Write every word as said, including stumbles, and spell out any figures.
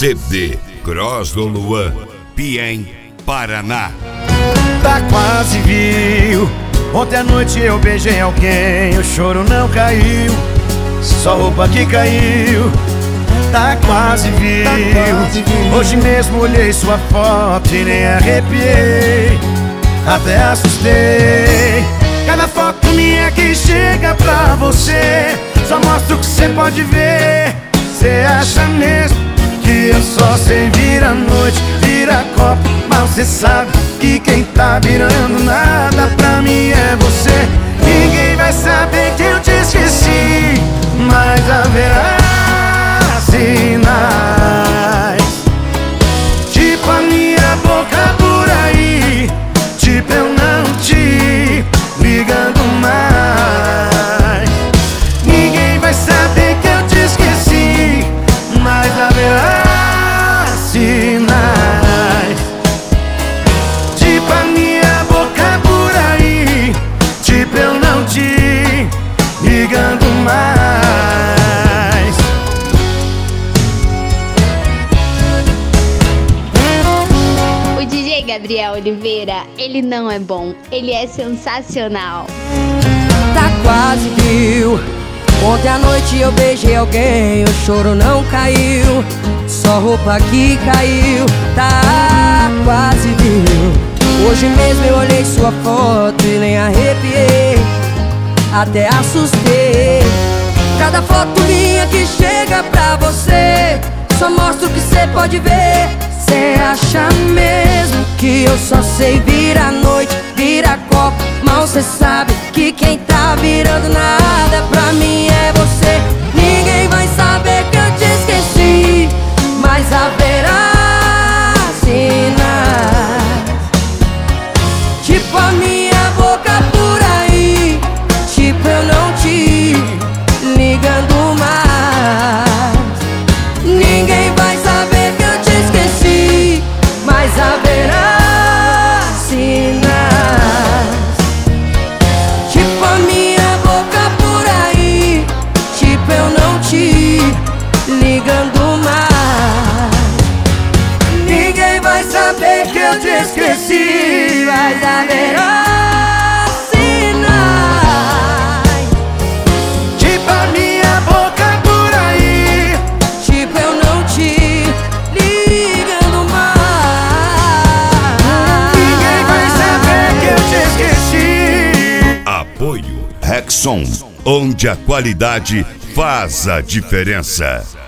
C D Cross do Luan, Piém, Paraná. Tá quase viu. Ontem à noite eu beijei alguém, o choro não caiu, só roupa que caiu. Tá quase viu. Hoje mesmo olhei sua foto e nem arrepiei, até assustei. Cada foto minha que chega pra você só mostra o que cê pode ver. Cê acha mesmo que eu só sei vir à noite, vira copo, mas cê sabe que quem tá virando nada pra mim é você. Ninguém vai saber que eu te esqueci, mas haverá sinais, tipo a minha boca por aí, tipo eu não te ligando mais. Ninguém vai saber que eu te esqueci, mas haverá sinais, tipo a minha boca por aí, tipo eu não te ligando mais. O D J Gabriel Oliveira, ele não é bom, ele é sensacional. Tá quase viu. Ontem à noite eu beijei alguém, o choro não caiu, só roupa que caiu. Tá quase viu. Hoje mesmo eu olhei sua foto e nem arrepiei, até assustei. Cada foto minha que chega pra você só mostra o que cê pode ver. Cê acha mesmo que eu só sei vir à noite, vira copo, mal cê sabe que quem tá virando nada pra mim é você. Ninguém vai saber que eu te esqueci, mas haverá sinais, tipo a minha boca por aí, tipo eu não te ligando mais. Ninguém vai saber que eu te esqueci, mas haverá sinais, tipo a minha boca por aí, tipo eu não te ligando mais. Ninguém vai saber que eu te esqueci, mas haverá sinais, Tipo a minha boca por aí, tipo eu não te ligando mais. ninguém vai saber que eu te esqueci. Apoio Rexon, onde a qualidade faz a diferença.